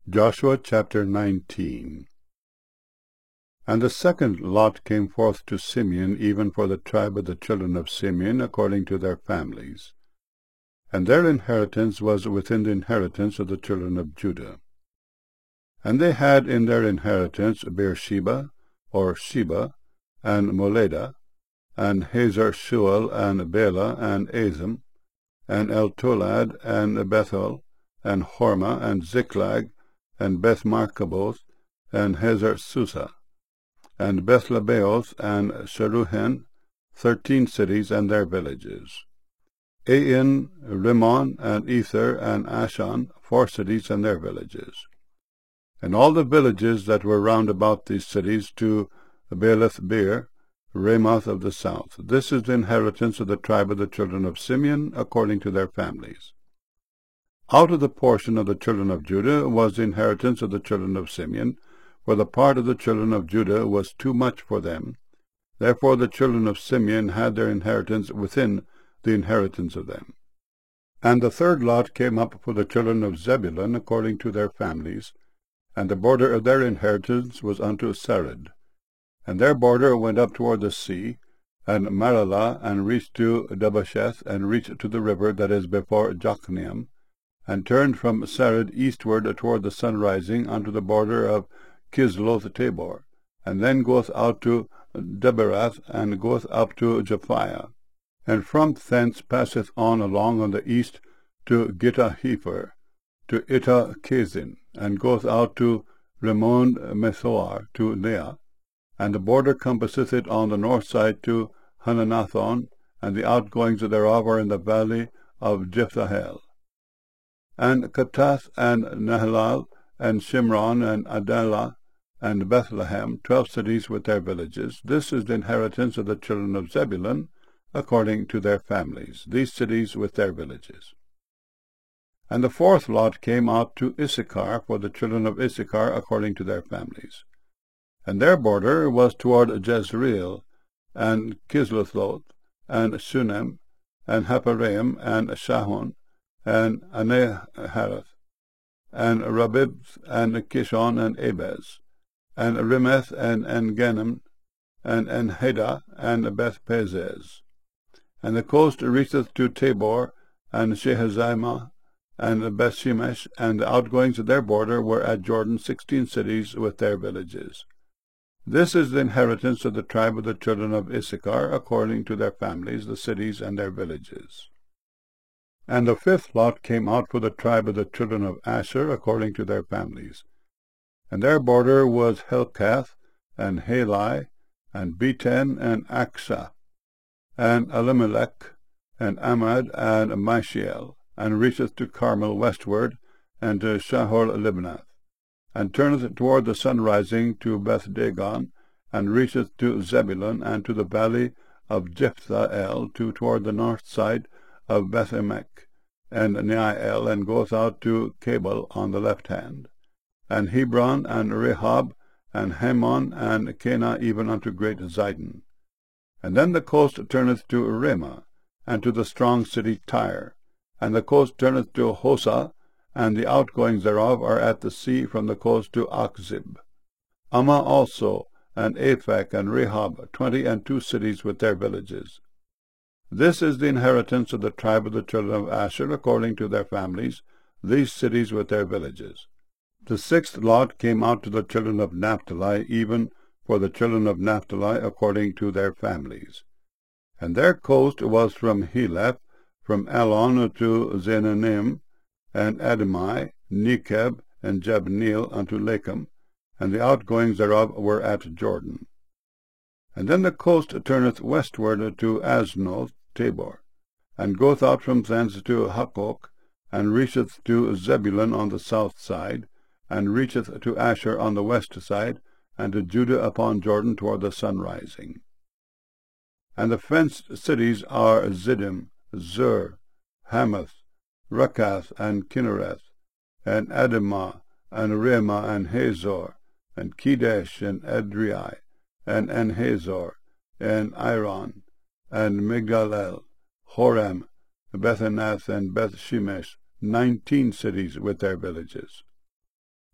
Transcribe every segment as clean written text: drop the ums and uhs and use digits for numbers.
Joshua chapter 19. And the second lot came forth to Simeon, even for the tribe of the children of Simeon, according to their families. And their inheritance was within the inheritance of the children of Judah. And they had in their inheritance Beersheba, or Sheba, and Moladah, and Hazar Shual, and Bela, and Azim, and Eltolad, and Bethel, and Hormah, and Ziklag, and Beth-Marcaboth, and Hazar Susa, and Beth-Lebaoth, and Sharuhen, 13 cities and their villages. Ain, Rimmon, and Ether, and Ashan, 4 cities and their villages. And all the villages that were round about these cities to Baalath-beer, Ramoth of the south. This is the inheritance of the tribe of the children of Simeon, according to their families. Out of the portion of the children of Judah was the inheritance of the children of Simeon, for the part of the children of Judah was too much for them. Therefore the children of Simeon had their inheritance within the inheritance of them. And the third lot came up for the children of Zebulun, according to their families, and the border of their inheritance was unto Sarid. And their border went up toward the sea, and Maralah, and reached to Dabbasheth, and reached to the river that is before Jokneam, and turned from Sarid eastward toward the sun rising unto the border of Kisloth-Tabor, and then goeth out to Deberath, and goeth up to Japhiah, and from thence passeth on along the east to Gittah-Hefer, to Ittah-Kazin, and goeth out to Rimmon-Methoar, to Leah, and the border compasseth it on the north side to Hananathon, and the outgoings thereof are in the valley of Jephthahel. And Katath, and Nahalal, and Shimron, and Adalah, and Bethlehem, 12 cities with their villages. This is the inheritance of the children of Zebulun, according to their families, these cities with their villages. And the fourth lot came out to Issachar, for the children of Issachar, according to their families. And their border was toward Jezreel, and Kisloth, and Shunem, and Hapharaim, and Shahon, and Anehareth, and Rabib, and Kishon, and Abez, and Rimeth, and En-Ganim, and En-Hadah, and Beth-Pazez. And the coast reacheth to Tabor, and Shehazimah, and Beth-Shemesh, and the outgoings of their border were at Jordan, 16 cities with their villages. This is the inheritance of the tribe of the children of Issachar, according to their families, the cities and their villages. And the fifth lot came out for the tribe of the children of Asher, according to their families. And their border was Helkath, and Halai, and Beten, and Aksha, and Elimelech, and Amad, and Mishael, and reacheth to Carmel westward, and to Shahor-Libnath, and turneth toward the sun rising to Beth-Dagon, and reacheth to Zebulun, and to the valley of Jephthahel, toward the north side of Beth-Emek, and Neiel, and goeth out to Cabal on the left hand, and Hebron, and Rehob, and Hammon, and Cana, even unto great Zidon. And then the coast turneth to Ramah, and to the strong city Tyre, and the coast turneth to Hosah, and the outgoings thereof are at the sea from the coast to Achzib. Ammah also, and Aphek, and Rehob, 22 cities with their villages. This is the inheritance of the tribe of the children of Asher, according to their families, these cities with their villages. The sixth lot came out to the children of Naphtali, even for the children of Naphtali, according to their families. And their coast was from Heleph, from Elon to Zenanim, and Adamai, Nekeb, and Jabneel unto Lakum, and the outgoings thereof were at Jordan. And then the coast turneth westward to Aznoth Tabor, and goeth out from thence to Hukkok, and reacheth to Zebulun on the south side, and reacheth to Asher on the west side, and to Judah upon Jordan toward the sun rising. And the fenced cities are Ziddim, Zur, Hamath, Rakath, and Kinnereth, and Adamah, and Ramah, and Hazor, and Kedesh, and Edrei, and Enhazor, and Iron, and Migdalel, Horem, Bethanath, and Beth-Shemesh, 19 cities with their villages.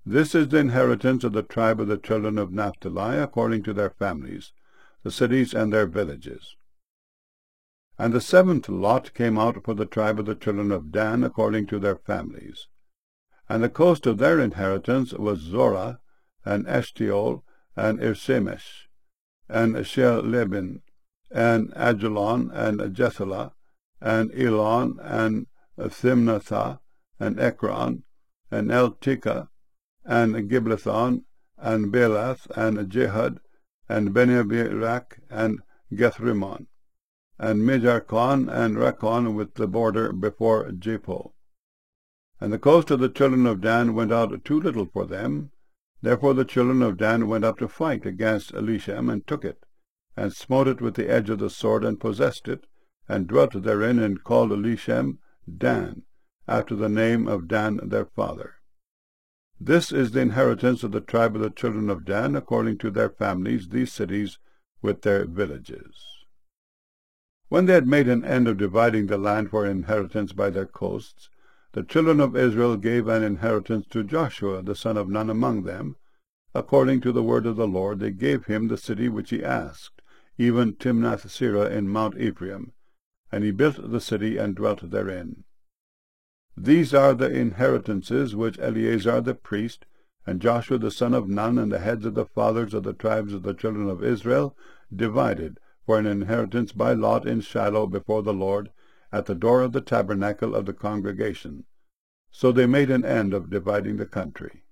This is the inheritance of the tribe of the children of Naphtali, according to their families, the cities and their villages. And the seventh lot came out for the tribe of the children of Dan, according to their families. And the coast of their inheritance was Zorah, and Eshtaol, and Irsemesh, and Shealbim, and Ajalon, and Jethalah, and Elon, and Thimnathah, and Ekron, and Eltekeh, and Giblethon, and Belath, and Jehud, and Beneberak, and Gethrimmon, and Mijarkon, and Rekon, with the border before Jepho. And the coast of the children of Dan went out too little for them. Therefore the children of Dan went up to fight against Elishem, and took it, and smote it with the edge of the sword, and possessed it, and dwelt therein, and called Elishem Dan, after the name of Dan their father. This is the inheritance of the tribe of the children of Dan, according to their families, these cities with their villages. When they had made an end of dividing the land for inheritance by their coasts, the children of Israel gave an inheritance to Joshua the son of Nun among them. According to the word of the Lord, they gave him the city which he asked, even Timnath-serah in Mount Ephraim, and he built the city and dwelt therein. These are the inheritances which Eleazar the priest, and Joshua the son of Nun, and the heads of the fathers of the tribes of the children of Israel, divided for an inheritance by lot in Shiloh before the Lord, at the door of the tabernacle of the congregation. So they made an end of dividing the country.